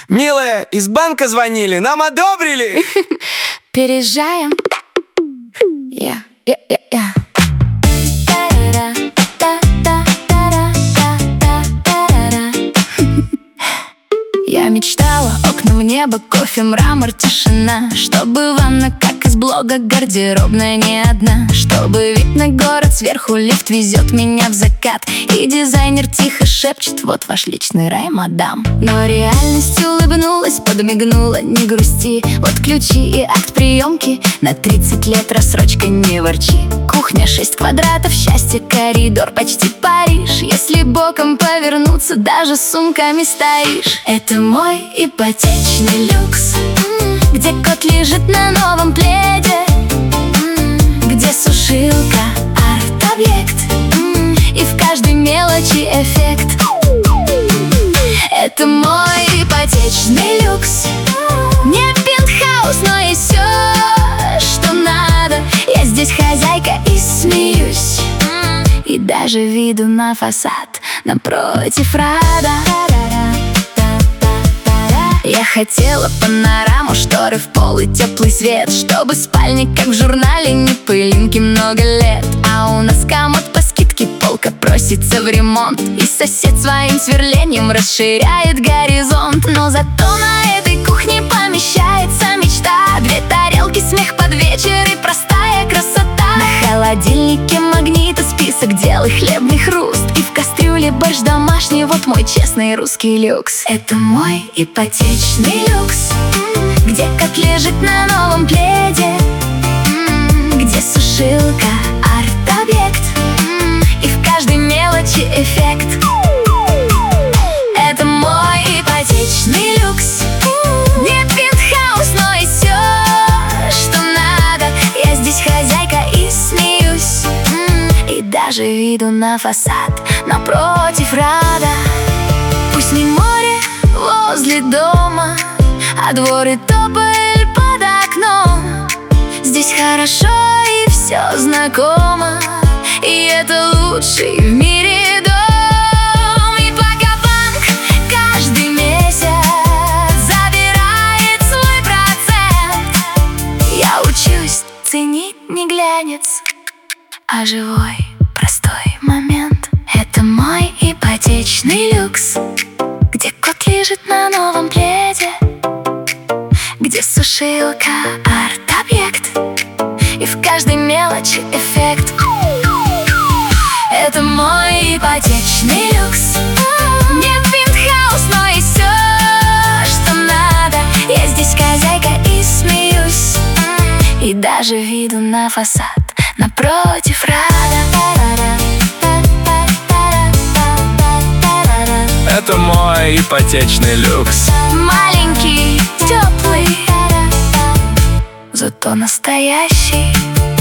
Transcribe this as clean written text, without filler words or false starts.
Милая, из банка звонили, нам одобрили. Переезжаем. Я мечтала, окна в небо, кофе, мрамор, тишина. Чтобы ванна, как из блога, гардеробная не одна. Чтобы вид на город сверху, лифт везет меня в закат. И дизайнер тихо шепчет: вот ваш личный рай, мадам. Но реальность улыбнулась, подмигнула: не грусти. Вот ключи и акт приемки, на 30 лет рассрочка, не ворчи. Кухня 6 квадратов, счастье, коридор, почти Париж. Если боком повернуться, даже с сумками стоишь. Это мой ипотечный люкс, где кот лежит на новом пледе, где сушилка, арт-объект, и в каждой мелочи эффект. Это мой ипотечный люкс. Не пентхаус, но и все, что надо. Я здесь хозяйка и смеюсь, и даже виду на фасад напротив рада. Я хотела панораму, шторы в пол и теплый свет, чтобы спальник, как в журнале, не пылинки много лет. А у нас комод по скидке, полка просится в ремонт, и сосед своим сверлением расширяет горизонт. Но зато на этой кухне помещается мечта. 2 тарелки, смех под вечер и простая красота. На холодильнике магниты, список дел и хлебный хруст, и в кастрюле борщ домашний, вот мой честный русский люкс. Это мой ипотечный люкс, где кот лежит на новом пледе, где сушилка, арт-объект, и в каждой мелочи эффект. Это мой ипотечный люкс. Не пентхаус, но и все, что надо. Я здесь хозяйка и смеюсь, и даже виду на фасад напротив рада. Пусть не море возле дома, а двор и тополь под окном. Здесь хорошо и все знакомо, и это лучший в мире дом. И пока банк каждый месяц забирает свой процент, я учусь ценить не глянец, а живой простой момент. Это мой ипотечный люкс, где кот лежит на новом пледе, где сушилка, арт-объект, и в каждой мелочи эффект. Это мой ипотечный люкс. Не пентхаус, но и все, что надо. Я здесь хозяйка и смеюсь, и даже виду на фасад напротив рада. Это мой ипотечный люкс. Маленький, теплый, зато настоящий.